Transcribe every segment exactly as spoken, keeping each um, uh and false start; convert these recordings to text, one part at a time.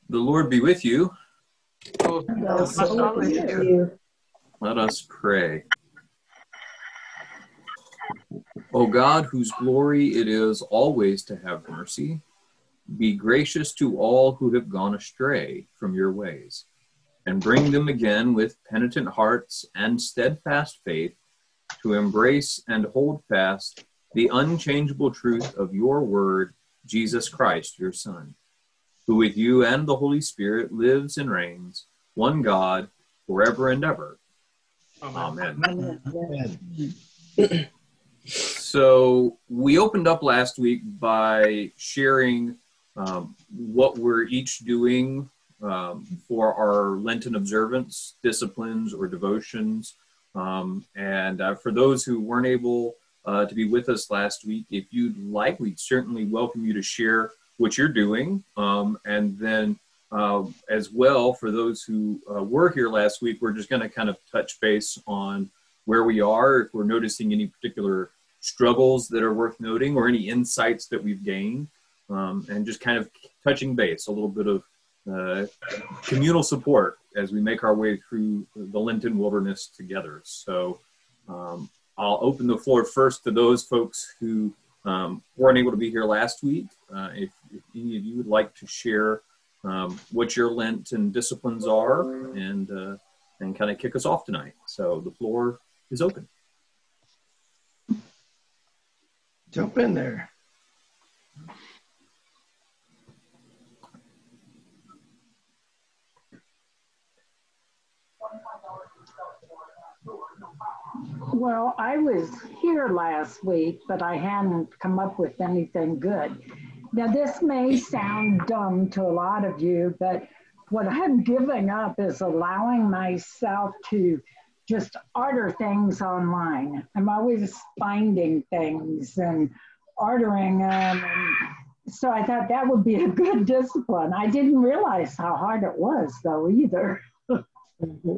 The Lord be with you. Oh, also with you. Let us pray. O God, whose glory it is always to have mercy, be gracious to all who have gone astray from your ways, and bring them again with penitent hearts and steadfast faith to embrace and hold fast the unchangeable truth of your word, Jesus Christ, your Son, who with you and the Holy Spirit lives and reigns, one God, forever and ever. Amen. Amen. Amen. So we opened up last week by sharing um, what we're each doing um, for our Lenten observance, disciplines, or devotions. Um, and uh, for those who weren't able uh, to be with us last week, if you'd like, we'd certainly welcome you to share what you're doing. Um, and then uh, as well, for those who uh, were here last week, we're just going to kind of touch base on where we are, if we're noticing any particular struggles that are worth noting or any insights that we've gained, um, and just kind of touching base, a little bit of uh, communal support as we make our way through the Lenten wilderness together. So um, I'll open the floor first to those folks who um, weren't able to be here last week. Uh, if, if any of you would like to share um, what your Lenten disciplines are and, uh, and kind of kick us off tonight. So the floor is open. Jump in there. Well, I was here last week, but I hadn't come up with anything good. Now, this may sound dumb to a lot of you, but what I'm giving up is allowing myself to just order things online. I'm always finding things and ordering them. And so I thought that would be a good discipline. I didn't realize how hard it was, though, either. Mm-hmm.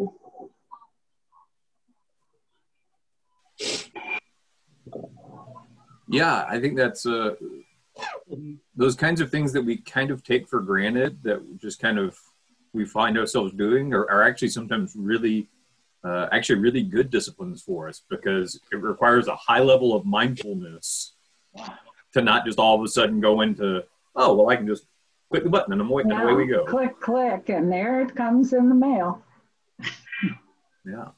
Yeah, I think that's uh, those kinds of things that we kind of take for granted, that just kind of we find ourselves doing, are, are actually sometimes really, uh, actually really good disciplines for us, because it requires a high level of mindfulness to not just all of a sudden go into, oh, well, I can just click the button and I'm waiting, and away we go. Click, click, and there it comes in the mail. Yeah.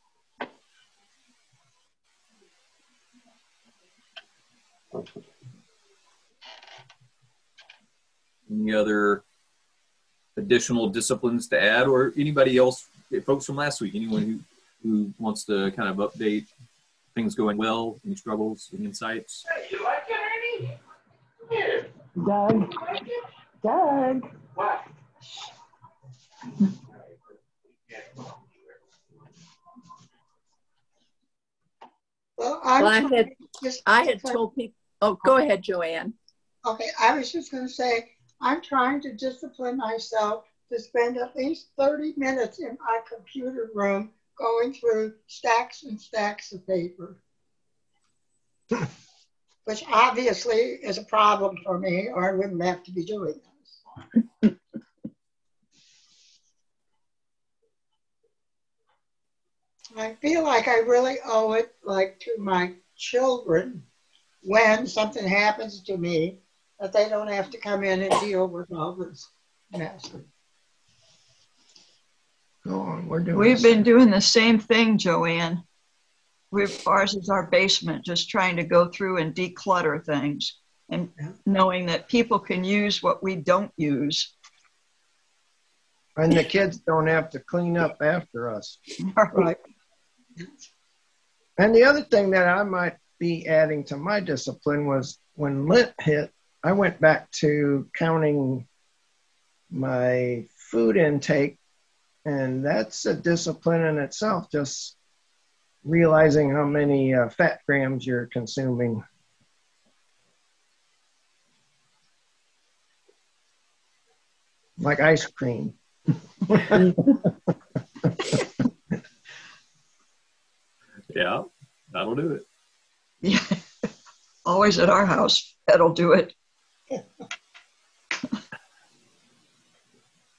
Any other additional disciplines to add, or anybody else, folks from last week, anyone who, who wants to kind of update things going well, any struggles, any insights? Hey, you like it, Annie? Come here. Doug. Like it? Doug. What? Well, I, well, I had just, I had told people. Oh, go ahead, Joanne. Okay, I was just going to say, I'm trying to discipline myself to spend at least thirty minutes in my computer room going through stacks and stacks of paper, which obviously is a problem for me, or I wouldn't have to be doing this. I feel like I really owe it, like, to my children when something happens to me, that they don't have to come in and deal with all this mess. Go on, we're doing We've this. been doing the same thing, Joanne. We've, ours is our basement, just trying to go through and declutter things, and yeah. knowing that people can use what we don't use. And the kids don't have to clean up after us. Right. And the other thing that I might be adding to my discipline was when Lent hit, I went back to counting my food intake, and that's a discipline in itself, just realizing how many uh, fat grams you're consuming. Like ice cream. Yeah, that'll do it. Yeah, always at our house, that'll do it.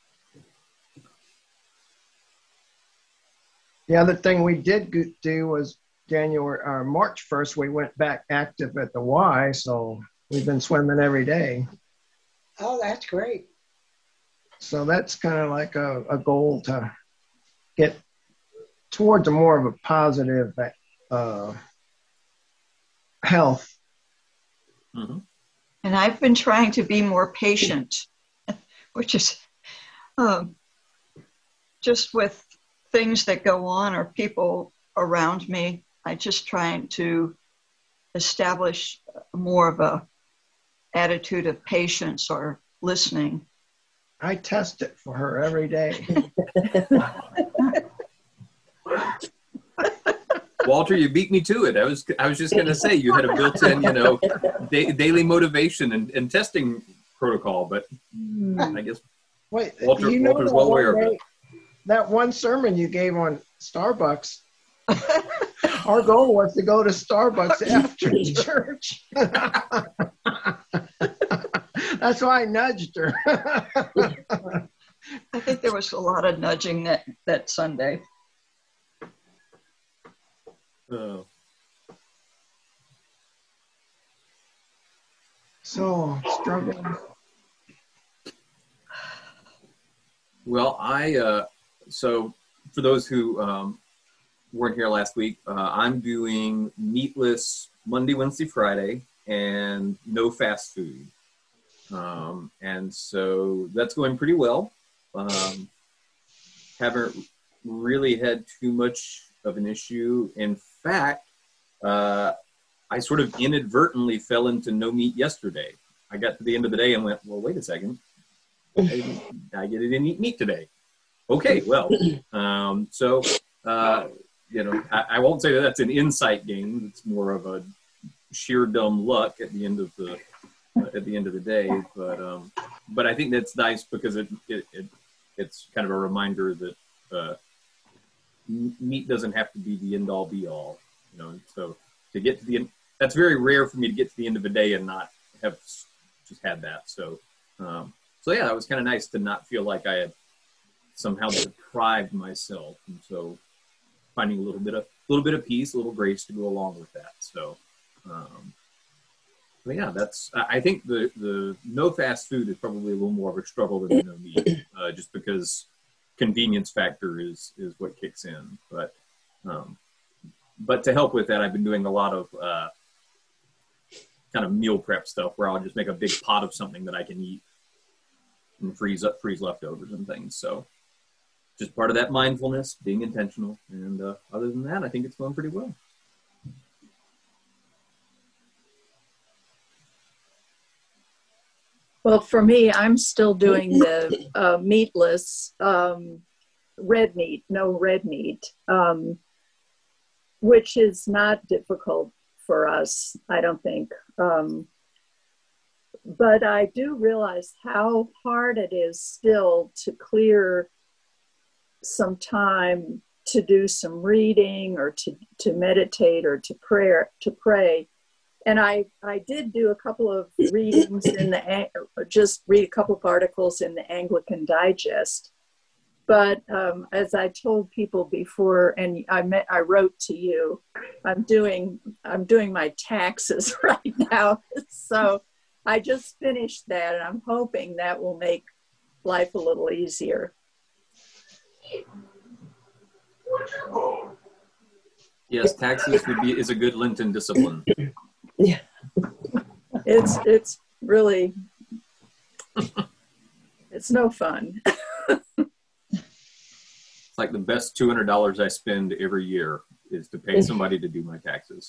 The other thing we did go- do was January or March first, we went back active at the Y, so we've been swimming every day. Oh, that's great. So that's kind of like a, a goal to get towards a more of a positive uh, health. Mm-hmm. And I've been trying to be more patient, which is um, just with things that go on or people around me. I just trying to establish more of a attitude of patience or listening. I test it for her every day. Walter, you beat me to it. I was I was just going to say you had a built-in, you know, da- daily motivation and, and testing protocol, but I guess Wait, Walter, you know Walter's that well one aware of day- it. That one sermon you gave on Starbucks, our goal was to go to Starbucks after church. That's why I nudged her. I think there was a lot of nudging that, that Sunday. Oh. So, struggling. Well, I, uh, so for those who um, weren't here last week, uh, I'm doing meatless Monday, Wednesday, Friday, and no fast food. Um, and so that's going pretty well. Um, haven't really had too much of an issue. In fact, uh, I sort of inadvertently fell into no meat yesterday. I got to the end of the day and went, well, wait a second. I, I didn't eat meat today. Okay, well, um, so, uh, you know, I, I won't say that that's an insight game. It's more of a sheer dumb luck at the end of the uh, at the end of the day. But um, but I think that's nice because it, it, it it's kind of a reminder that uh, meat doesn't have to be the end all be all. You know, so to get to the end, that's very rare for me to get to the end of a day and not have just had that. So. Um, So yeah, it was kind of nice to not feel like I had somehow deprived myself, and so finding a little bit of a little bit of peace, a little grace to go along with that. So, um, but yeah, that's I think the the no fast food is probably a little more of a struggle than the no meat, uh, just because convenience factor is is what kicks in. But um, but to help with that, I've been doing a lot of uh, kind of meal prep stuff where I'll just make a big pot of something that I can eat and freeze up, freeze leftovers and things. So just part of that mindfulness, being intentional. And uh, other than that, I think it's going pretty well. Well, for me, I'm still doing the uh, meatless um, red meat, no red meat, um, which is not difficult for us, I don't think. Um, But I do realize how hard it is still to clear some time to do some reading or to, to meditate or to prayer to pray. And I, I did do a couple of readings in the, just read a couple of articles in the Anglican Digest. But um, as I told people before, and I met, I wrote to you, I'm doing, I'm doing my taxes right now. So I just finished that, and I'm hoping that will make life a little easier. Yes, taxes would be is a good Lenten discipline. Yeah, It's it's really it's no fun. It's like the best two hundred dollars I spend every year is to pay somebody to do my taxes.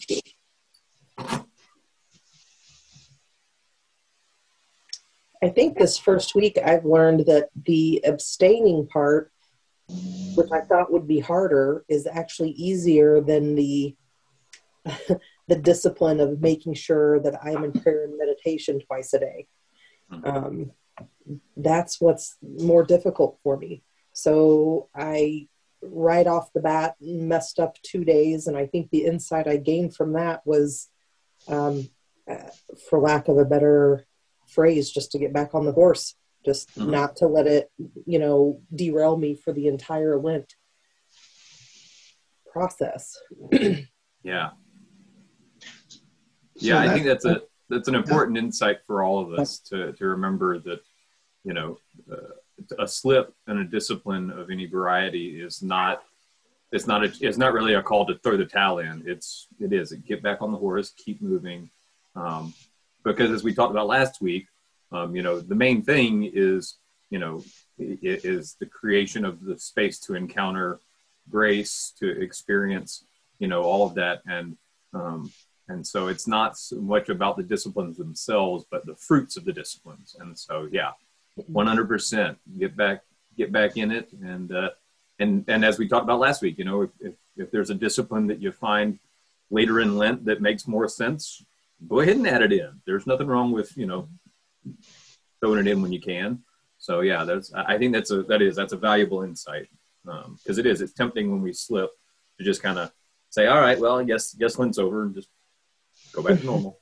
I think this first week I've learned that the abstaining part, which I thought would be harder, is actually easier than the the discipline of making sure that I'm in prayer and meditation twice a day. Um, that's what's more difficult for me. So I, right off the bat, messed up two days, and I think the insight I gained from that was, um, uh, for lack of a better phrase, just to get back on the horse, just mm-hmm. not to let it, you know, derail me for the entire Lent. process. Yeah. So Yeah, I that- think that's a that's an important insight for all of us to to remember that, you know, uh, a slip and a discipline of any variety is not it's not a, it's not really a call to throw the towel in. It's it is get back on the horse, keep moving, um, because as we talked about last week, um, you know, the main thing is, you know, it is the creation of the space to encounter grace, to experience, you know, all of that, and um, and so it's not so much about the disciplines themselves, but the fruits of the disciplines. And so, yeah, one hundred percent get back, get back in it. And, uh, and, and as we talked about last week, you know, if, if, if there's a discipline that you find later in Lent that makes more sense, go ahead and add it in. There's nothing wrong with, you know, throwing it in when you can. So yeah, that's, I think that's a, that is, that's a valuable insight. Um, cause it is, it's tempting when we slip to just kind of say, all right, well, I guess, guess Lent's over, and just go back to normal.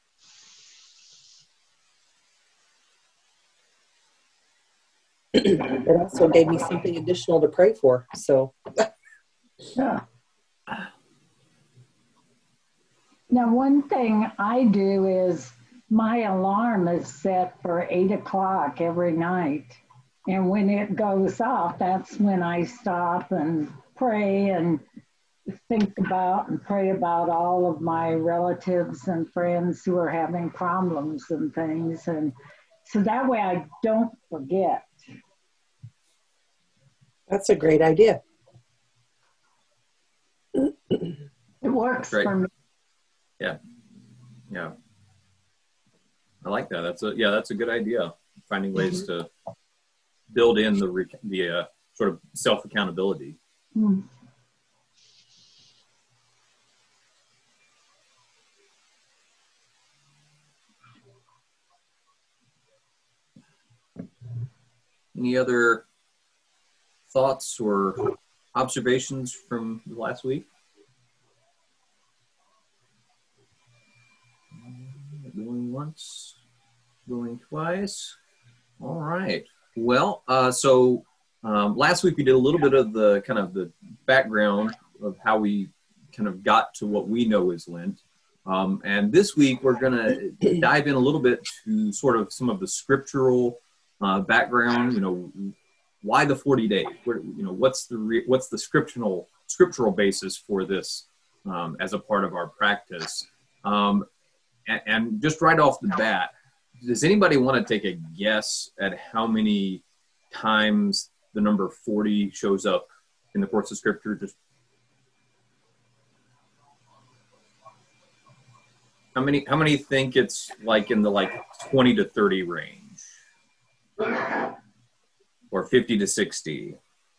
It also gave me something additional to pray for. So, Yeah. Now, one thing I do is my alarm is set for eight o'clock every night. And when it goes off, that's when I stop and pray and think about and pray about all of my relatives and friends who are having problems and things. And so that way I don't forget. that's a great idea. It works Great. for me. Yeah. Yeah. I like that. That's a, yeah, that's a good idea. Finding ways to build in the, re- the uh, sort of self-accountability. Mm. Any other thoughts or observations from last week? Going once, going twice. All right. Well, uh, so um, last week we did a little bit of the kind of the background of how we kind of got to what we know is Lent. Um, and this week we're going to dive in a little bit to sort of some of the scriptural uh, background. You know, why the forty days? Where, you know, what's the re- what's the scriptural scriptural basis for this um, as a part of our practice? Um, and, and just right off the bat, does anybody want to take a guess at how many times the number forty shows up in the course of Scripture? Just how many? How many think it's like in the like twenty to thirty range, or fifty to sixty,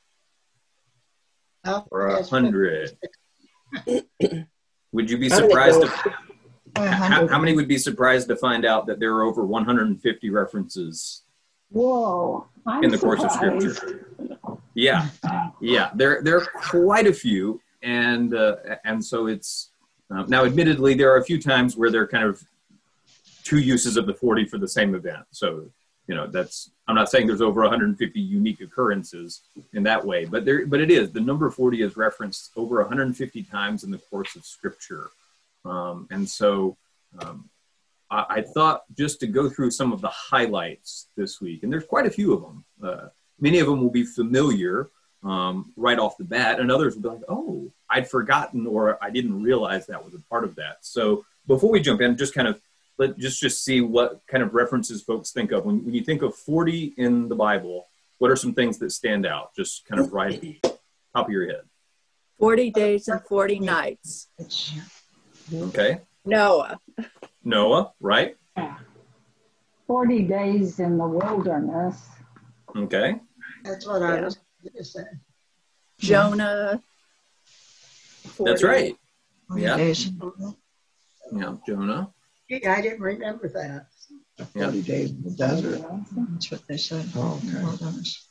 Oh, or a yes, hundred? Would you be I'm gonna surprised? go- If, how, how many would be surprised to find out that there are over one hundred fifty references Whoa. I'm in the course surprised. of Scripture? Yeah, yeah, there there are quite a few, and uh, and so it's uh, now. Admittedly, there are a few times where there are kind of two uses of the forty for the same event. So you know, that's, I'm not saying there's over one hundred fifty unique occurrences in that way, but there, but it is, the number forty is referenced over one hundred fifty times in the course of Scripture, um, and so. Um, I thought just to go through some of the highlights this week, and there's quite a few of them. Uh, many of them will be familiar um, right off the bat, and others will be like, oh, I'd forgotten, or I didn't realize that was a part of that. So before we jump in, just kind of let just just see what kind of references folks think of. When, when you think of forty in the Bible, what are some things that stand out? Just kind of right top of your head. forty days and forty nights. Okay. Noah. Noah, right? Yeah. forty days in the wilderness. Okay. That's what I Yeah. was going to say. Jonah. That's forty. right. Yeah. Days. Yeah, Jonah. Gee, I didn't remember that. Yeah. forty days in the desert. That's what they said. Oh, okay. Wilderness.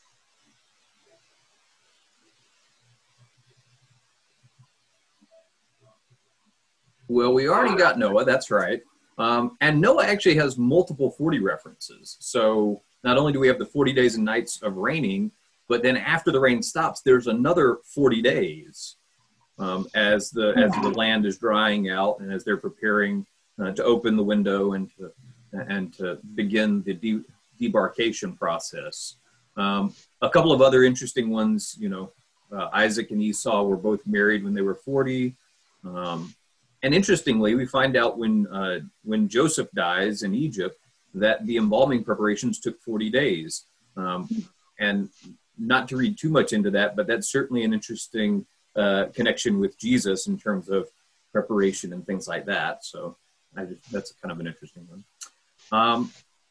Well, we already got Noah, that's right. Um, and Noah actually has multiple forty references. So not only do we have the forty days and nights of raining, but then after the rain stops, there's another forty days um, as the as the land is drying out and as they're preparing uh, to open the window and to and to begin the de- debarkation process. Um, a couple of other interesting ones, you know, uh, Isaac and Esau were both married when they were forty. Um, and interestingly, we find out when uh, when Joseph dies in Egypt that the embalming preparations took forty days. Um, and not to read too much into that, but that's certainly an interesting uh, connection with Jesus in terms of preparation and things like that. So I just, that's kind of an interesting one. Um,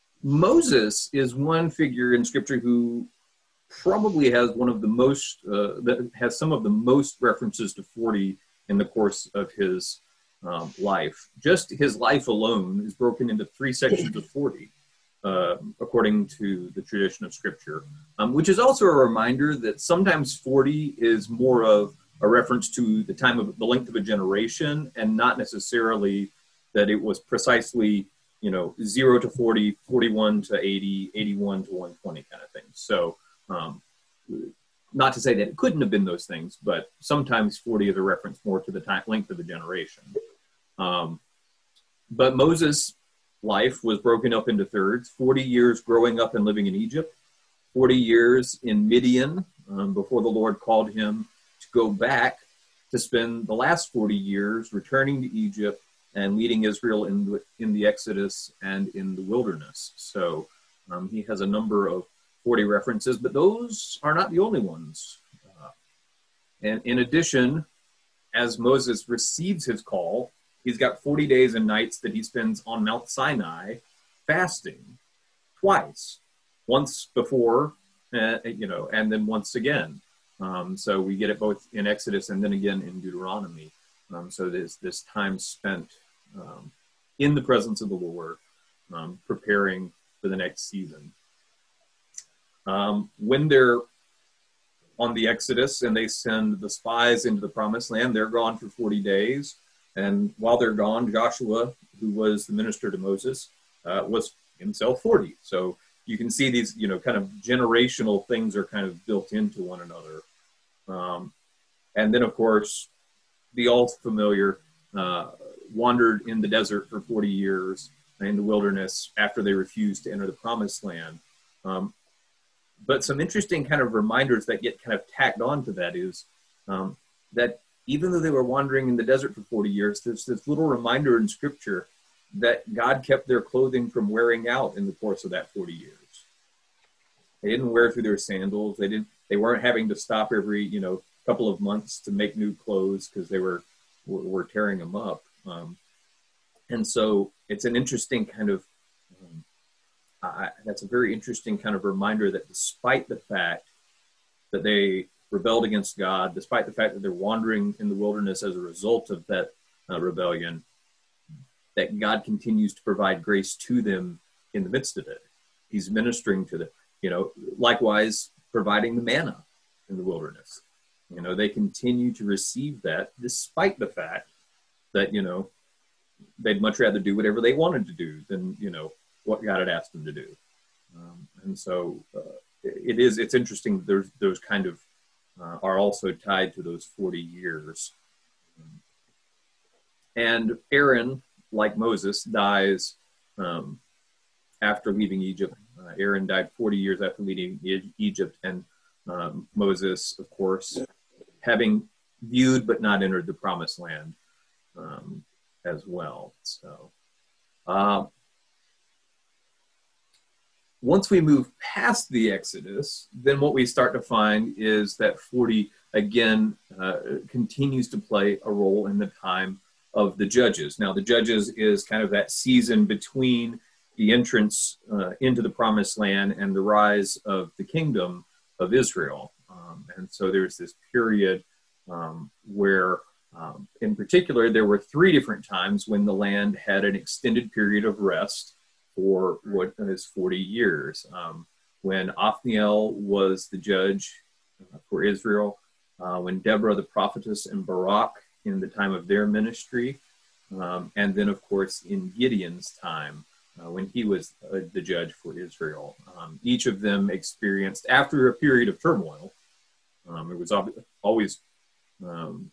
Moses is one figure in Scripture who probably has one of the most, uh, that has some of the most references to forty in the course of his um, life. Just his life alone is broken into three sections of forty. Uh, according to the tradition of Scripture, um, which is also a reminder that sometimes forty is more of a reference to the time of the length of a generation, and not necessarily that it was precisely, you know, zero to forty, forty-one to eighty, eighty-one to one twenty kind of thing. So, um, not to say that it couldn't have been those things, but sometimes forty is a reference more to the time length of a generation. Um, but Moses' life was broken up into thirds: forty years growing up and living in Egypt, forty years in Midian um, before the Lord called him to go back to spend the last forty years returning to Egypt and leading Israel in the, in the Exodus and in the wilderness. So um, he has a number of forty references, but those are not the only ones. Uh, and in addition, as Moses receives his call, he's got forty days and nights that he spends on Mount Sinai fasting twice, once before, uh, you know, and then once again. Um, so we get it both in Exodus and then again in Deuteronomy. Um, so there's this time spent um, in the presence of the Lord, um, preparing for the next season. Um, when they're on the Exodus and they send the spies into the promised land, they're gone for forty days. And while they're gone, Joshua, who was the minister to Moses, uh, was himself forty. So you can see these, you know, kind of generational things are kind of built into one another. Um, and then, of course, the all familiar uh, wandered in the desert for forty years in the wilderness after they refused to enter the promised land. Um, but some interesting kind of reminders that get kind of tacked on to that is um, that even though they were wandering in the desert for forty years, there's this little reminder in Scripture that God kept their clothing from wearing out in the course of that forty years. They didn't wear through their sandals. They didn't. They weren't having to stop every, you know, couple of months to make new clothes because they were, were were tearing them up. Um, and so it's an interesting kind of. Um, uh, that's a very interesting kind of reminder that despite the fact that they rebelled against God, despite the fact that they're wandering in the wilderness as a result of that uh, rebellion, that God continues to provide grace to them in the midst of it. He's ministering to them, you know, likewise providing the manna in the wilderness. You know, they continue to receive that despite the fact that, you know, they'd much rather do whatever they wanted to do than, you know, what God had asked them to do. Um, and so uh, it is, it's interesting. There's those kind of uh, are also tied to those forty years. And Aaron, like Moses, dies um, after leaving Egypt. Uh, Aaron died forty years after leaving e- Egypt, and um, Moses, of course, having viewed but not entered the promised land um, as well. So uh, once we move past the Exodus, then what we start to find is that forty, again, uh, continues to play a role in the time of the Judges. Now, the Judges is kind of that season between the entrance uh, into the promised land and the rise of the kingdom of Israel. Um, and so there's this period um, where, um, in particular, there were three different times when the land had an extended period of rest for what is forty years. Um, when Othniel was the judge uh, for Israel, uh, when Deborah the prophetess and Barak in the time of their ministry, um, and then, of course, in Gideon's time, uh, when he was uh, the judge for Israel. Um, each of them experienced, after a period of turmoil, um, it was ob- always um,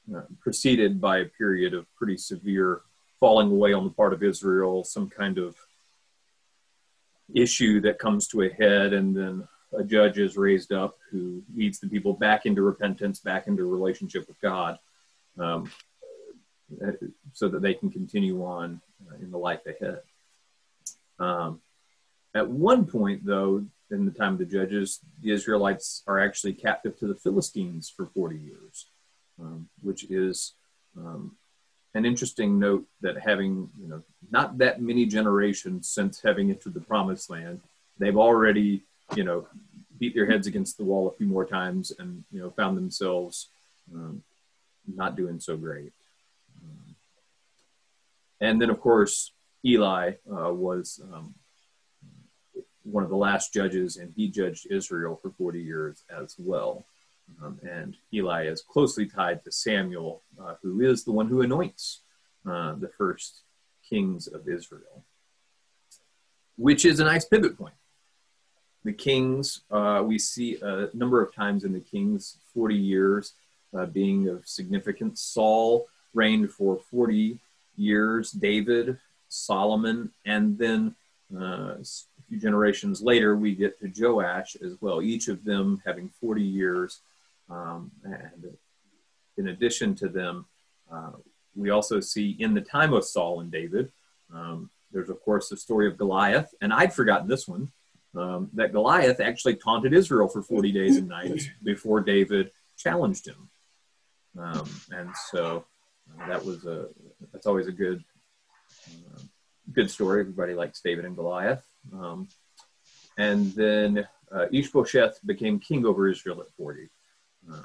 uh, preceded by a period of pretty severe falling away on the part of Israel, some kind of issue that comes to a head, and then a judge is raised up who leads the people back into repentance, back into a relationship with God, um, so that they can continue on in the life ahead. Um, at one point, though, in the time of the judges, the Israelites are actually captive to the Philistines for forty years, um, which is um, an interesting note, that having, you know, not that many generations since having entered the promised land, they've already, you know, beat their heads against the wall a few more times and, you know, found themselves um, not doing so great. Um, and then, of course, Eli uh, was um, one of the last judges, and he judged Israel for forty years as well. Um, and Eli is closely tied to Samuel, uh, who is the one who anoints uh, the first kings of Israel, which is a nice pivot point. The kings, uh, we see a number of times in the kings, forty years uh, being of significance. Saul reigned for forty years, David, Solomon, and then uh, a few generations later, we get to Joash as well, each of them having forty years. Um, and in addition to them, uh, we also see in the time of Saul and David, um, there's, of course, the story of Goliath. And I'd forgotten this one, um, that Goliath actually taunted Israel for forty days and nights before David challenged him. Um, and so uh, that was a, that's always a good, uh, good story. Everybody likes David and Goliath. Um, and then uh, Ishbosheth became king over Israel at forty. Um,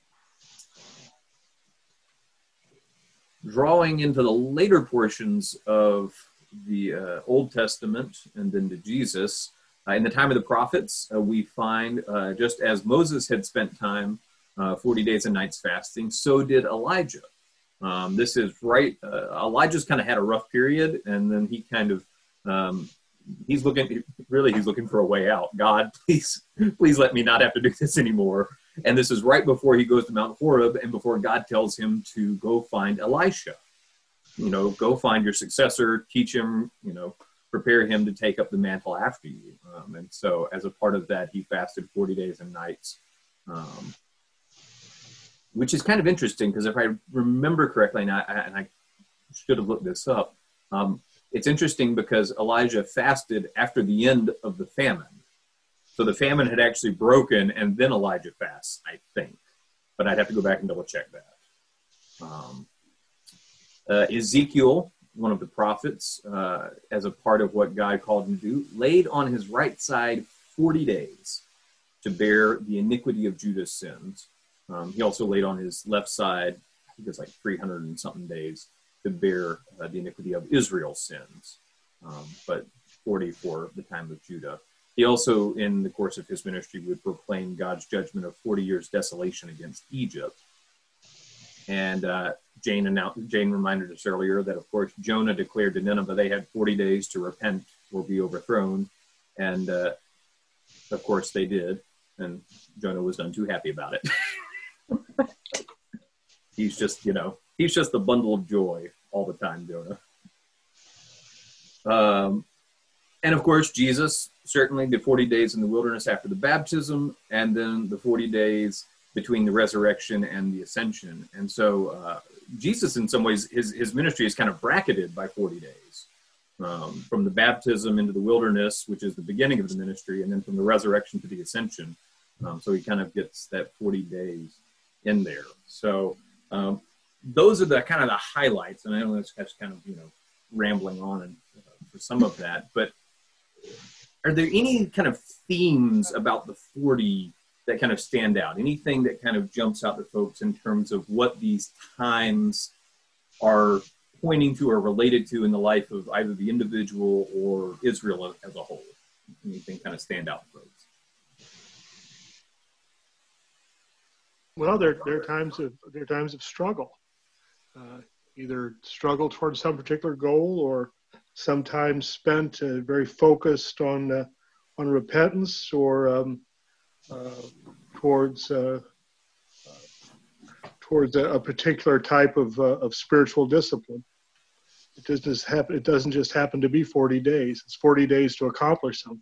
drawing into the later portions of the uh, Old Testament and then to Jesus, uh, in the time of the prophets, uh, we find uh, just as Moses had spent time uh, forty days and nights fasting, so did Elijah. Um, this is right, uh, Elijah's kind of had a rough period, and then he kind of, um, he's looking, really he's looking for a way out. God, please, please let me not have to do this anymore. And this is right before he goes to Mount Horeb and before God tells him to go find Elisha. You know, go find your successor, teach him, you know, prepare him to take up the mantle after you. Um, and so as a part of that, he fasted forty days and nights, um, which is kind of interesting because if I remember correctly, and I, and I should have looked this up, um, it's interesting because Elijah fasted after the end of the famine. So the famine had actually broken, and then Elijah fasts, I think. But I'd have to go back and double check that. Um, uh, Ezekiel, one of the prophets, uh, as a part of what God called him to do, laid on his right side forty days to bear the iniquity of Judah's sins. Um, he also laid on his left side, I think it's like three hundred and something days, to bear uh, the iniquity of Israel's sins, um, but forty for the time of Judah. He also, in the course of his ministry, would proclaim God's judgment of forty years desolation against Egypt. And uh, Jane announced, Jane reminded us earlier that, of course, Jonah declared to Nineveh they had forty days to repent or be overthrown. And, uh, of course, they did. And Jonah was none too happy about it. He's just, you know, he's just a bundle of joy all the time, Jonah. Um, and, of course, Jesus, certainly the forty days in the wilderness after the baptism, and then the forty days between the resurrection and the ascension. And so uh, Jesus, in some ways, his, his ministry is kind of bracketed by forty days. Um, from the baptism into the wilderness, which is the beginning of the ministry, and then from the resurrection to the ascension. Um, so he kind of gets that forty days in there. So um, those are the kind of the highlights. And I know that's kind of, you know, rambling on and, uh, for some of that, but are there any kind of themes about the forty that kind of stand out? Anything that kind of jumps out to folks in terms of what these times are pointing to or related to in the life of either the individual or Israel as a whole? Anything kind of stand out to folks? Well, there, there are times of there are times of struggle, uh, either struggle towards some particular goal or sometimes spent uh, very focused on uh, on repentance or um, uh, towards uh, uh, towards a, a particular type of, uh, of spiritual discipline. It doesn't just happen. It doesn't just happen to be forty days. It's forty days to accomplish something.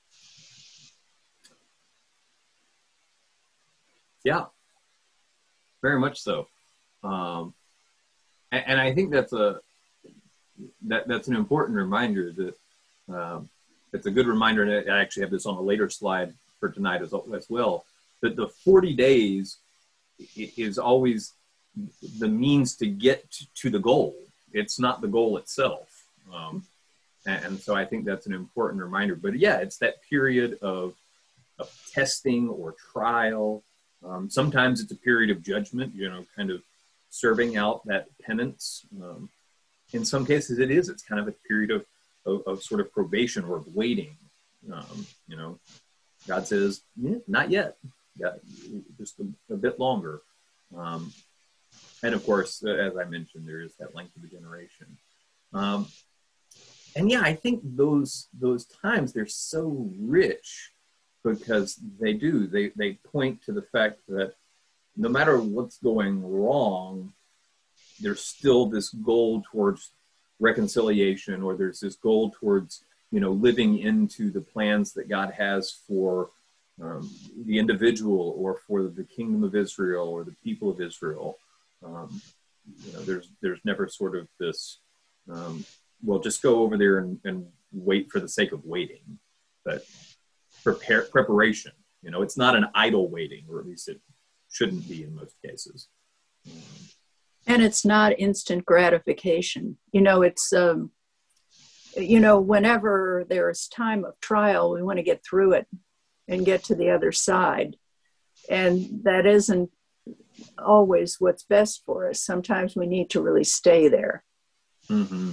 Yeah, very much so. Um, and, and I think that's a that that's an important reminder that um, it's a good reminder. And I actually have this on a later slide for tonight as, as well. That the forty days is always the means to get to the goal. It's not the goal itself. Um, and, and so I think that's an important reminder. But yeah, it's that period of, of testing or trial. Um, sometimes it's a period of judgment, you know, kind of serving out that penance. Um, in some cases it is. It's kind of a period of, of, of sort of probation or of waiting. Um, you know, God says, yeah, not yet. Yeah, just a, a bit longer. Um, and of course, as I mentioned, there is that length of a generation. Um, and yeah, I think those those times, they're so rich because they do. They, they point to the fact that no matter what's going wrong, there's still this goal towards reconciliation, or there's this goal towards, you know, living into the plans that God has for um, the individual or for the kingdom of Israel or the people of Israel. Um, you know, there's there's never sort of this, um, well, just go over there and, and wait for the sake of waiting, but prepare preparation. You know, it's not an idle waiting, or at least it shouldn't be in most cases. Um, and it's not instant gratification. You know, it's, um, you know, whenever there's time of trial, we want to get through it and get to the other side. And that isn't always what's best for us. Sometimes we need to really stay there. Mm-hmm.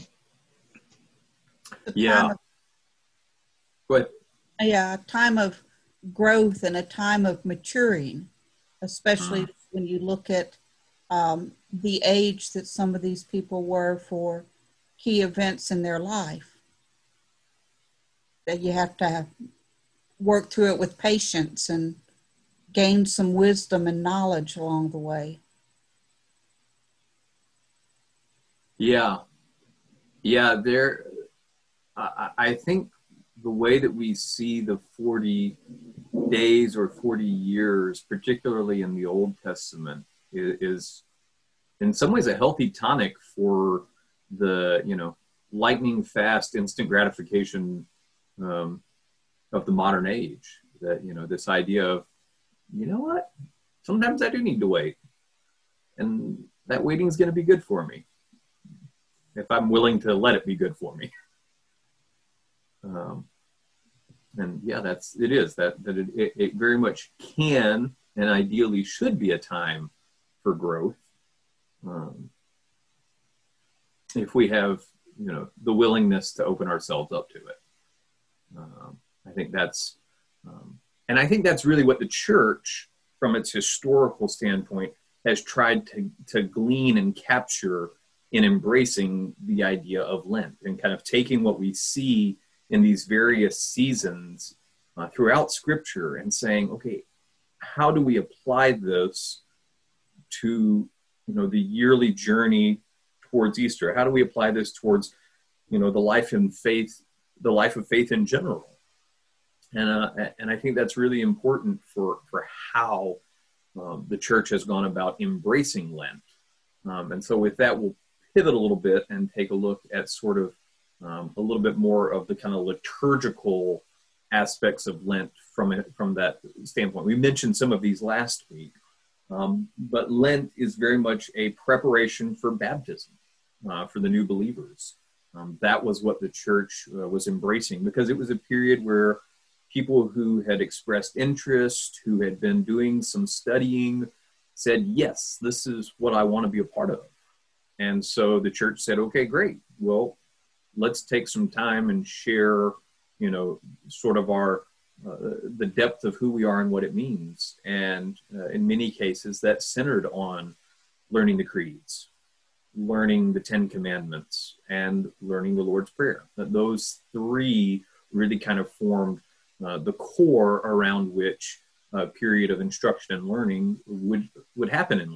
Yeah. Of, Go ahead. Yeah, a time of growth and a time of maturing, especially mm. when you look at um, the age that some of these people were for key events in their life. That you have to have, work through it with patience and gain some wisdom and knowledge along the way. Yeah. Yeah, there, I, I think the way that we see the forty days or forty years, particularly in the Old Testament, is, is in some ways a healthy tonic for the, you know, lightning fast, instant gratification um, of the modern age. That, you know, this idea of, you know what, sometimes I do need to wait. And that waiting is going to be good for me, if I'm willing to let it be good for me. Um, and yeah, that's, it is that, that it, it, it very much can and ideally should be a time for growth. Um, if we have, you know, the willingness to open ourselves up to it. Um, I think that's, um, and I think that's really what the church, from its historical standpoint, has tried to, to glean and capture in embracing the idea of Lent, and kind of taking what we see in these various seasons uh, throughout Scripture and saying, okay, how do we apply this to, you know, the yearly journey towards Easter? How do we apply this towards, you know, the life and faith, the life of faith in general? And uh, and I think that's really important for for how um, the church has gone about embracing Lent. Um, and so with that, we'll pivot a little bit and take a look at sort of um, a little bit more of the kind of liturgical aspects of Lent from it, from that standpoint. We mentioned some of these last week, um, but Lent is very much a preparation for baptism uh, for the new believers. Um, that was what the church uh, was embracing, because it was a period where people who had expressed interest, who had been doing some studying, said, yes, this is what I want to be a part of. And so the church said, okay, great. Well, let's take some time and share, you know, sort of our, uh, the depth of who we are and what it means. And uh, in many cases, that centered on learning the creeds, learning the Ten Commandments, and learning the Lord's Prayer. That those three really kind of formed uh, the core around which a period of instruction and learning would, would happen in Lent.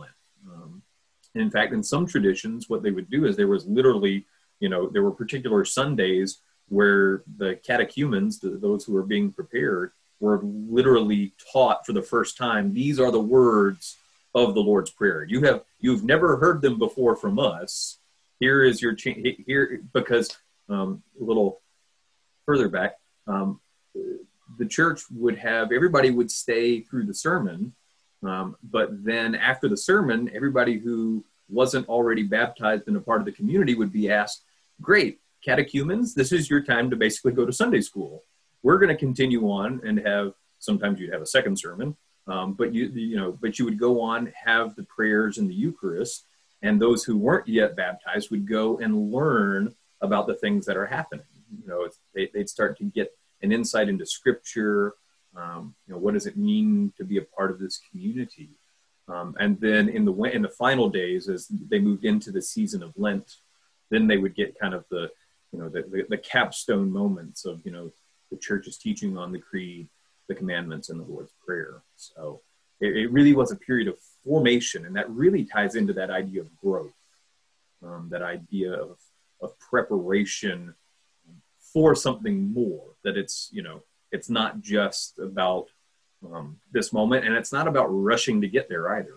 Um, in fact, in some traditions, what they would do is there was literally, you know, there were particular Sundays where the catechumens, the, those who were being prepared, were literally taught for the first time, these are the words of the Lord's Prayer. You have, you've never heard them before from us. Here is your, cha- here, because um, a little further back, um, the church would have, everybody would stay through the sermon, um, but then after the sermon, everybody who wasn't already baptized and a part of the community would be asked, great, catechumens, this is your time to basically go to Sunday school. We're going to continue on and have, sometimes you'd have a second sermon, um, but you, you know, but you would go on, have the prayers and the Eucharist, and those who weren't yet baptized would go and learn about the things that are happening. You know, it's, they, they'd start to get an insight into Scripture. Um, you know, what does it mean to be a part of this community? Um, and then in the in the final days, as they moved into the season of Lent, then they would get kind of the, you know, the, the, the capstone moments of, you know, the church's teaching on the creed, the commandments, and the Lord's Prayer. So it, it really was a period of formation, and that really ties into that idea of growth, um, that idea of, of preparation for something more, that it's, you know, it's not just about um, this moment, and it's not about rushing to get there either.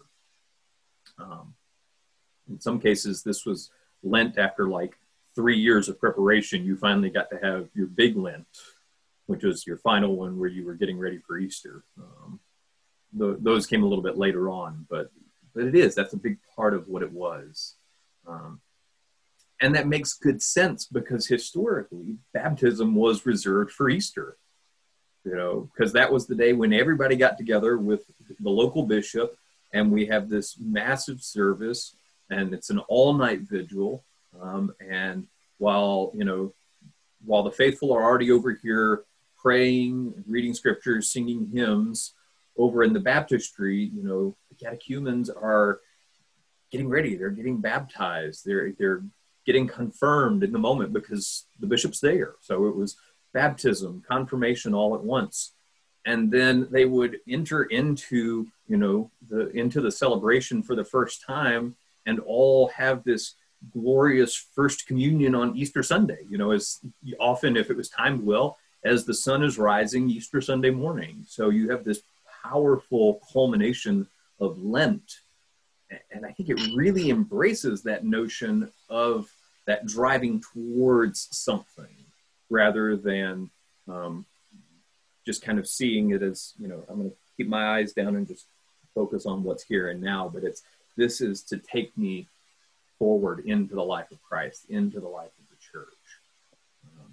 Um, in some cases, this was Lent after like three years of preparation, you finally got to have your big Lent, which was your final one where you were getting ready for Easter. Um, the, those came a little bit later on, but, but it is, that's a big part of what it was. Um, And that makes good sense because historically, baptism was reserved for Easter, you know, because that was the day when everybody got together with the local bishop, and we have this massive service, and it's an all-night vigil. Um, and while, you know, while the faithful are already over here praying, reading scriptures, singing hymns, over in the baptistry, you know, the catechumens are getting ready. They're getting baptized. They're, they're, getting confirmed in the moment because the bishop's there. So it was baptism, confirmation all at once. And then they would enter into, you know, the, into the celebration for the first time and all have this glorious first communion on Easter Sunday, you know, as often, if it was timed well, as the sun is rising Easter Sunday morning. So you have this powerful culmination of Lent. And I think it really embraces that notion of that driving towards something rather than um, just kind of seeing it as, you know, I'm going to keep my eyes down and just focus on what's here and now. But it's, this is to take me forward into the life of Christ, into the life of the church. Um,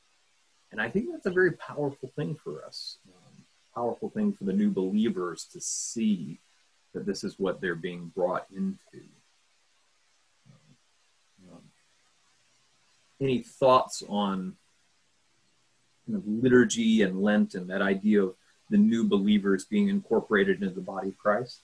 and I think that's a very powerful thing for us, um, powerful thing for the new believers to see that this is what they're being brought into. Um, any thoughts on kind of liturgy and Lent and that idea of the new believers being incorporated into the body of Christ?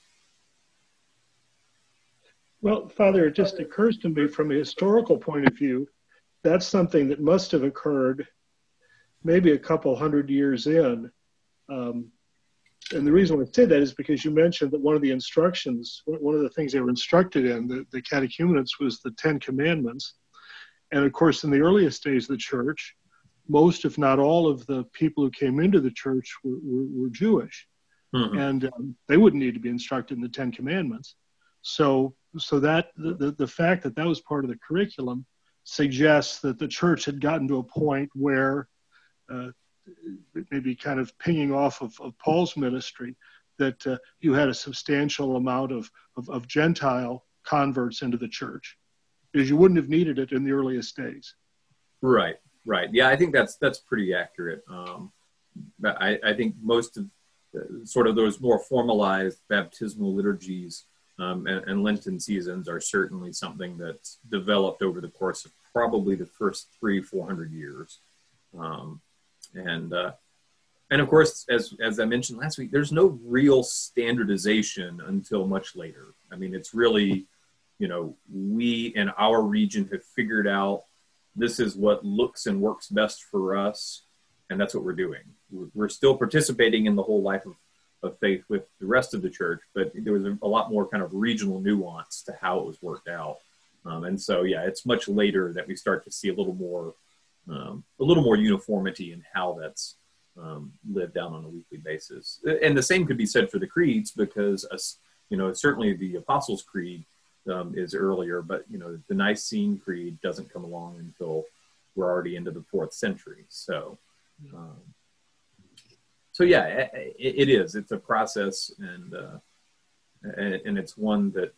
Well, Father, it just occurs to me from a historical point of view, that's something that must have occurred maybe a couple hundred years in. Um, And the reason I say that is because you mentioned that one of the instructions, one of the things they were instructed in, the, the catechumens, was the Ten Commandments. And of course, in the earliest days of the church, most, if not all, of the people who came into the church were, were, were Jewish. Mm-hmm. And um, they wouldn't need to be instructed in the Ten Commandments. So, so that the, the, the fact that that was part of the curriculum suggests that the church had gotten to a point where uh, maybe kind of pinging off of, of Paul's ministry, that uh, you had a substantial amount of, of, of Gentile converts into the church, because you wouldn't have needed it in the earliest days. Right, right. Yeah, I think that's that's pretty accurate. Um, I, I think most of uh, sort of those more formalized baptismal liturgies um, and, and Lenten seasons are certainly something that's developed over the course of probably the first three, four hundred years. Um, And uh, and of course, as as I mentioned last week, there's no real standardization until much later. I mean, it's really, you know, we in our region have figured out this is what looks and works best for us, and that's what we're doing. We're, we're still participating in the whole life of, of faith with the rest of the church, but there was a, a lot more kind of regional nuance to how it was worked out. Um, and so, yeah, it's much later that we start to see a little more, um, a little more uniformity in how that's um, lived out on a weekly basis. And the same could be said for the creeds, because, uh, you know, certainly the Apostles' Creed um, is earlier, but, you know, the Nicene Creed doesn't come along until we're already into the fourth century. So, um, so yeah, it, it is. It's a process, and uh, and, and it's one that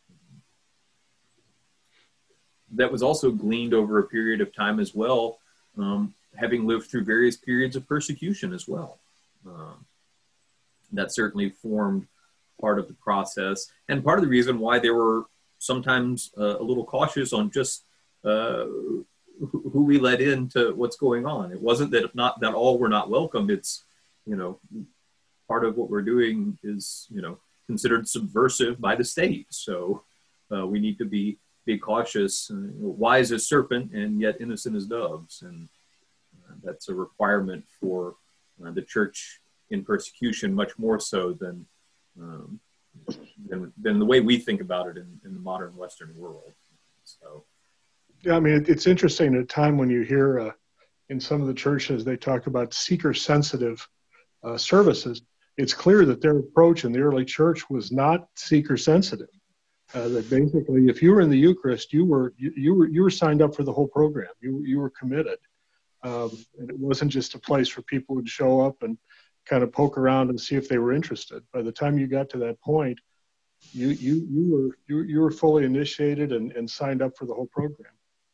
that was also gleaned over a period of time as well, um, having lived through various periods of persecution as well. Um, that certainly formed part of the process, and part of the reason why they were sometimes uh, a little cautious on just uh, who we let into what's going on. It wasn't that not that all were not welcome. It's, you know, part of what we're doing is, you know, considered subversive by the state. So uh, we need to be be cautious, uh, wise as serpent and yet innocent as doves. And uh, that's a requirement for uh, the church in persecution, much more so than um, than, than the way we think about it in, in the modern Western world. So. Yeah, I mean, it, it's interesting at a time when you hear uh, in some of the churches, they talk about seeker-sensitive uh, services. It's clear that their approach in the early church was not seeker-sensitive. Uh, that basically, if you were in the Eucharist, you were you, you were you were signed up for the whole program. You you were committed, um, and it wasn't just a place for people who'd show up and kind of poke around and see if they were interested. By the time you got to that point, you you you were you, you were fully initiated and, and signed up for the whole program.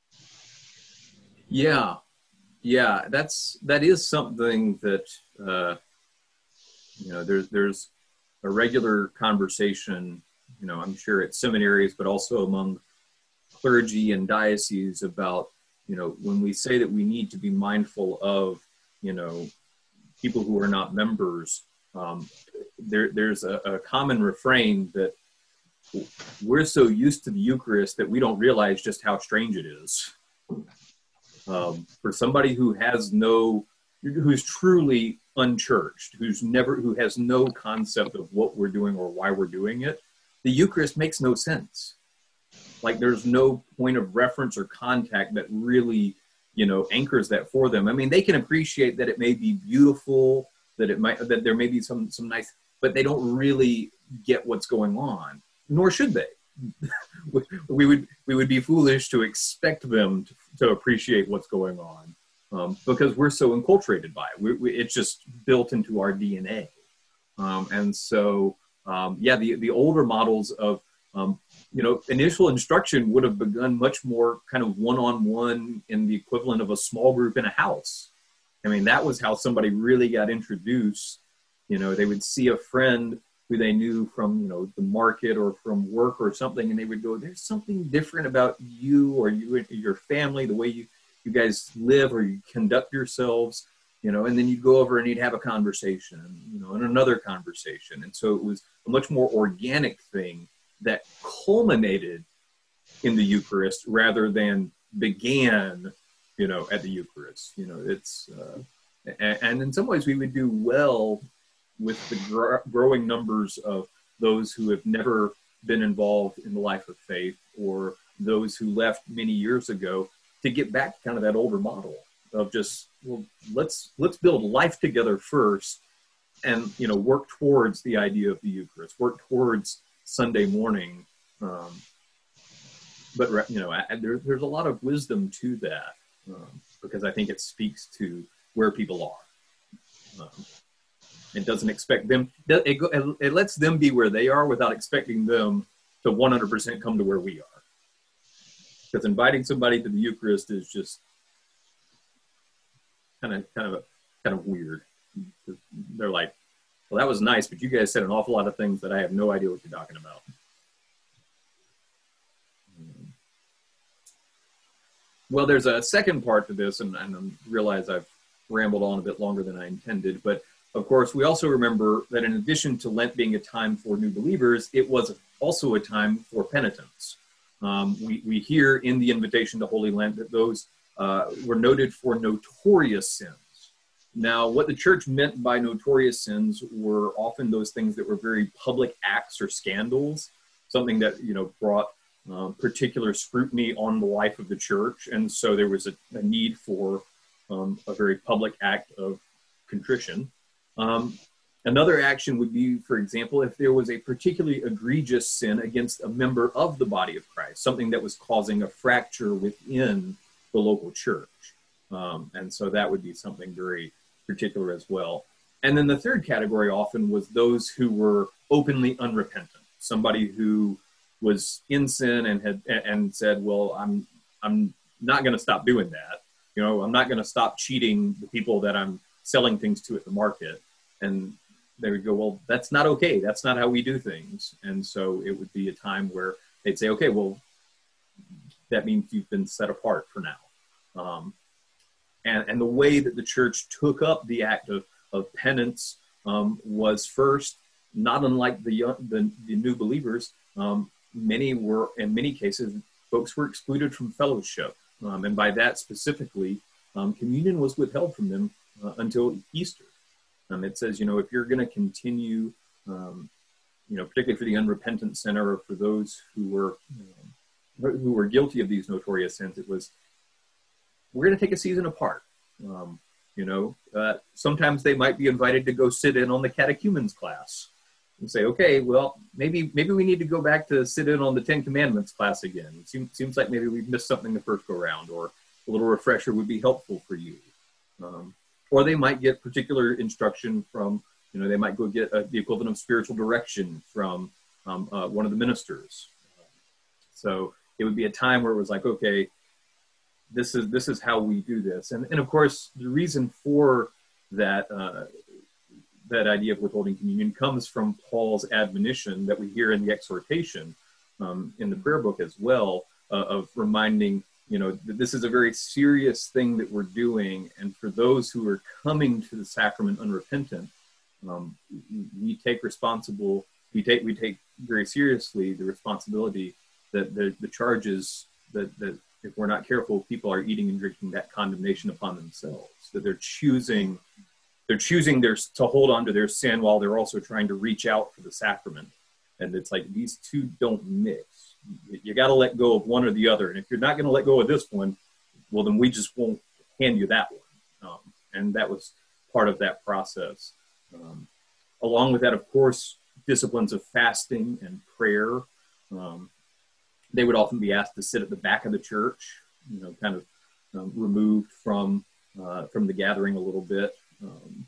Yeah, yeah, that's that is something that uh, you know. There's there's a regular conversation, you know, I'm sure at seminaries, but also among clergy and dioceses about, you know, when we say that we need to be mindful of, you know, people who are not members. Um, there there's a, a common refrain that we're so used to the Eucharist that we don't realize just how strange it is. Um, for somebody who has no, who's truly unchurched, who's never, who has no concept of what we're doing or why we're doing it, the Eucharist makes no sense. Like there's no point of reference or contact that really, you know, anchors that for them. I mean, they can appreciate that it may be beautiful, that it might, that there may be some, some nice, but they don't really get what's going on, nor should they. we would we would be foolish to expect them to, to appreciate what's going on, um, because we're so enculturated by it. We, we, it's just built into our D N A, um, and so um, yeah, the the older models of um, you know, initial instruction would have begun much more kind of one-on-one in the equivalent of a small group in a house. I mean, that was how somebody really got introduced. You know, they would see a friend who they knew from, you know, the market or from work or something, and they would go, there's something different about you or you and your family, the way you, you guys live or you conduct yourselves, you know, and then you'd go over and you'd have a conversation, you know, and another conversation. And so it was a much more organic thing that culminated in the Eucharist rather than began, you know, at the Eucharist. You know, it's, uh, and, and in some ways we would do well with the gr- growing numbers of those who have never been involved in the life of faith or those who left many years ago to get back to kind of that older model of just, well, let's let's build life together first and, you know, work towards the idea of the Eucharist, work towards Sunday morning. Um, but, you know, I, there, there's a lot of wisdom to that um, because I think it speaks to where people are. Um, It doesn't expect them, it, it lets them be where they are without expecting them to one hundred percent come to where we are. Because inviting somebody to the Eucharist is just kind of kind of a, kind of weird. They're like, well, that was nice, but you guys said an awful lot of things that I have no idea what you're talking about. Well, there's a second part to this, and, and I realize I've rambled on a bit longer than I intended, but of course, we also remember that in addition to Lent being a time for new believers, it was also a time for penitence. Um, we, we hear in the invitation to Holy Lent that those uh, were noted for notorious sins. Now, what the church meant by notorious sins were often those things that were very public acts or scandals, something that, you know, brought uh, particular scrutiny on the life of the church. And so there was a, a need for um, a very public act of contrition. Um, another action would be, for example, if there was a particularly egregious sin against a member of the body of Christ, something that was causing a fracture within the local church. Um, and so that would be something very particular as well. And then the third category often was those who were openly unrepentant, somebody who was in sin and had and said, well, I'm I'm not going to stop doing that. You know, I'm not going to stop cheating the people that I'm selling things to at the market. And they would go, well, that's not okay. That's not how we do things. And so it would be a time where they'd say, okay, well, that means you've been set apart for now. Um, and, and the way that the church took up the act of, of penance um, was first, not unlike the, young, the, the new believers, um, many were, in many cases, folks were excluded from fellowship. Um, and by that specifically, um, communion was withheld from them uh, until Easter. Um, it says, you know, if you're going to continue, um, you know, particularly for the unrepentant sinner or for those who were, um, who were guilty of these notorious sins, it was, we're going to take a season apart. Um, you know, uh, sometimes they might be invited to go sit in on the catechumens class and say, okay, well, maybe maybe we need to go back to sit in on the Ten Commandments class again. It seems, seems like maybe we've missed something the first go round, or a little refresher would be helpful for you. Um, or they might get particular instruction from, you know, they might go get uh, the equivalent of spiritual direction from um, uh, one of the ministers. So it would be a time where it was like, okay, this is this is how we do this. And, and of course, the reason for that uh, that idea of withholding communion comes from Paul's admonition that we hear in the exhortation um, in the prayer book as well, uh, of reminding, you know, that this is a very serious thing that we're doing. And for those who are coming to the sacrament unrepentant, um, we take responsible, we take we take very seriously the responsibility that the, the charges that, that if we're not careful, people are eating and drinking that condemnation upon themselves, that they're choosing They're choosing their, to hold on to their sin while they're also trying to reach out for the sacrament. And it's like, these two don't mix. You, you got to let go of one or the other. And if you're not going to let go of this one, well, then we just won't hand you that one. Um, and that was part of that process. Um, along with that, of course, disciplines of fasting and prayer. Um, they would often be asked to sit at the back of the church, you know, kind of um, removed from, uh, from the gathering a little bit. Um,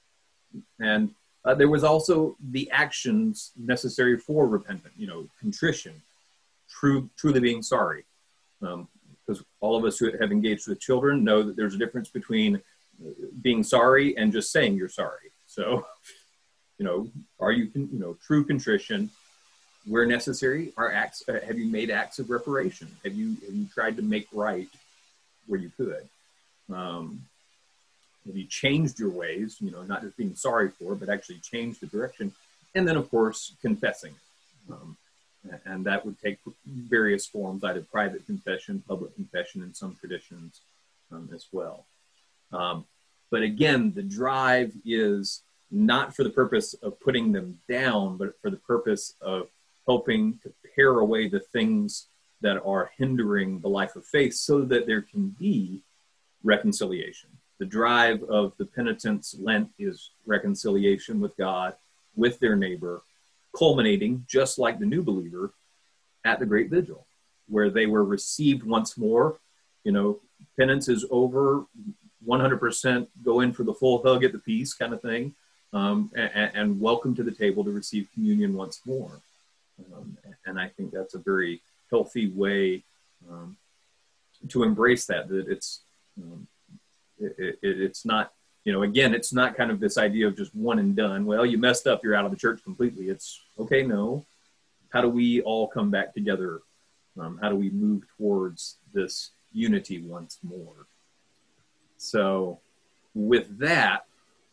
and uh, there was also the actions necessary for repentant, you know, contrition, true, truly being sorry. Um, because all of us who have engaged with children know that there's a difference between being sorry and just saying you're sorry. So, you know, are you, you know, true contrition where necessary? Are acts, uh, have you made acts of reparation? Have you, have you tried to make right where you could? Um, Have you changed your ways, you know, not just being sorry for, but actually changed the direction? And then, of course, confessing. Um, and that would take various forms, either private confession, public confession, in some traditions um, as well. Um, but again, the drive is not for the purpose of putting them down, but for the purpose of helping to pare away the things that are hindering the life of faith so that there can be reconciliation. The drive of the penitents' Lent is reconciliation with God, with their neighbor, culminating, just like the new believer, at the Great Vigil, where they were received once more. You know, penance is over, one hundred percent go in for the full hug at the peace kind of thing, um, and, and welcome to the table to receive communion once more. Um, and I think that's a very healthy way um, to embrace that, that it's, um, It, it, it's not, you know, again, it's not kind of this idea of just one and done. Well, you messed up, you're out of the church completely. It's, okay, no. How do we all come back together? Um, how do we move towards this unity once more? So with that,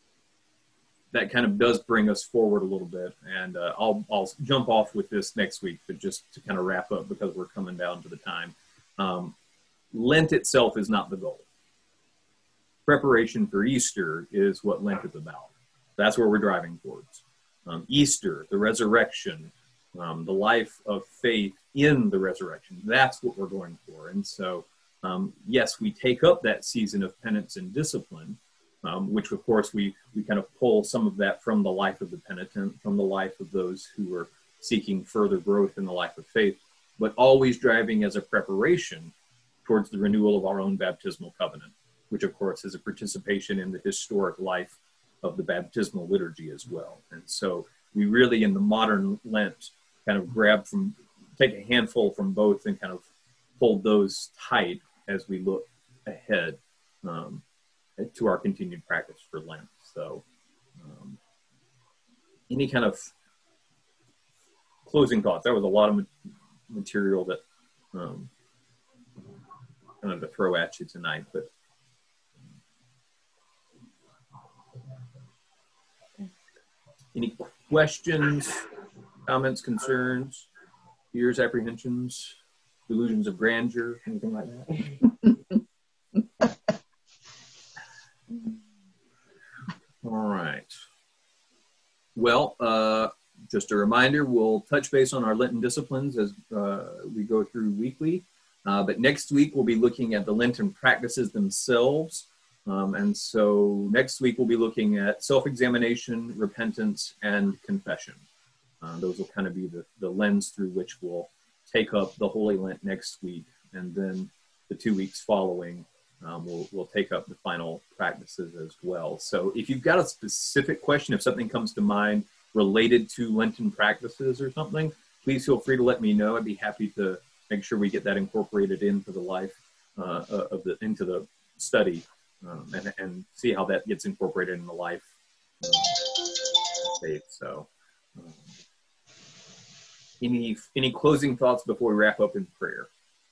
that kind of does bring us forward a little bit. And uh, I'll, I'll jump off with this next week, but just to kind of wrap up because we're coming down to the time. Um, Lent itself is not the goal. preparation for Easter is what Lent is about. That's where we're driving towards. Um, Easter, the resurrection, um, the life of faith in the resurrection. That's what we're going for. And so, um, yes, we take up that season of penance and discipline, um, which of course we, we kind of pull some of that from the life of the penitent, from the life of those who are seeking further growth in the life of faith, but always driving as a preparation towards the renewal of our own baptismal covenant, which of course is a participation in the historic life of the baptismal liturgy as well. And so we really, in the modern Lent, kind of grab from, take a handful from both and kind of hold those tight as we look ahead um, to our continued practice for Lent. So um, any kind of closing thoughts? That was a lot of material that um, kind of to throw at you tonight, but any questions, comments, concerns, fears, apprehensions, delusions of grandeur, anything like that? All right. Well, uh, just a reminder, we'll touch base on our Lenten disciplines as uh, we go through weekly. Uh, but next week, we'll be looking at the Lenten practices themselves. Um, and so next week, we'll be looking at self-examination, repentance, and confession. Uh, those will kind of be the, the lens through which we'll take up the Holy Lent next week. And then the two weeks following, um, we'll, we'll take up the final practices as well. So if you've got a specific question, if something comes to mind related to Lenten practices or something, please feel free to let me know. I'd be happy to make sure we get that incorporated into the life uh, of the into the study um, and, and see how that gets incorporated in the life uh, faith. So, um, any any closing thoughts before we wrap up in prayer?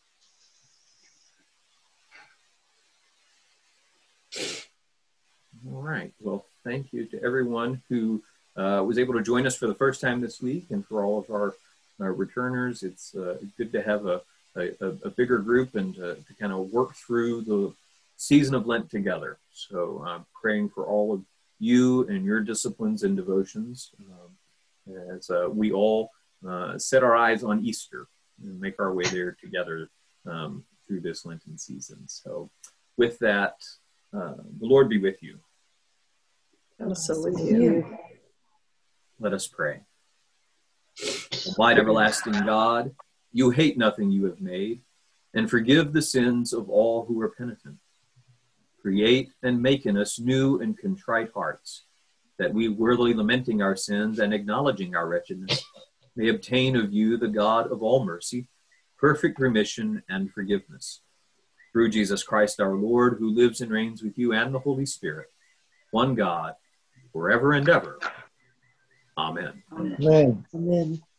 All right. Well, thank you to everyone who uh, was able to join us for the first time this week, and for all of our, our returners. It's uh, good to have a, a, a bigger group and to, to kind of work through the season of Lent together. So I'm praying for all of you and your disciplines and devotions um, as uh, we all uh, set our eyes on Easter and make our way there together um, through this Lenten season. So with that, uh, the Lord be with you. Also with you. Let us pray. Almighty everlasting God, you hate nothing you have made, and forgive the sins of all who are penitent. Create and make in us new and contrite hearts, that we, worthily lamenting our sins and acknowledging our wretchedness, may obtain of you, the God of all mercy, perfect remission and forgiveness. Through Jesus Christ our Lord, who lives and reigns with you and the Holy Spirit, one God, forever and ever. Amen. Amen. Amen.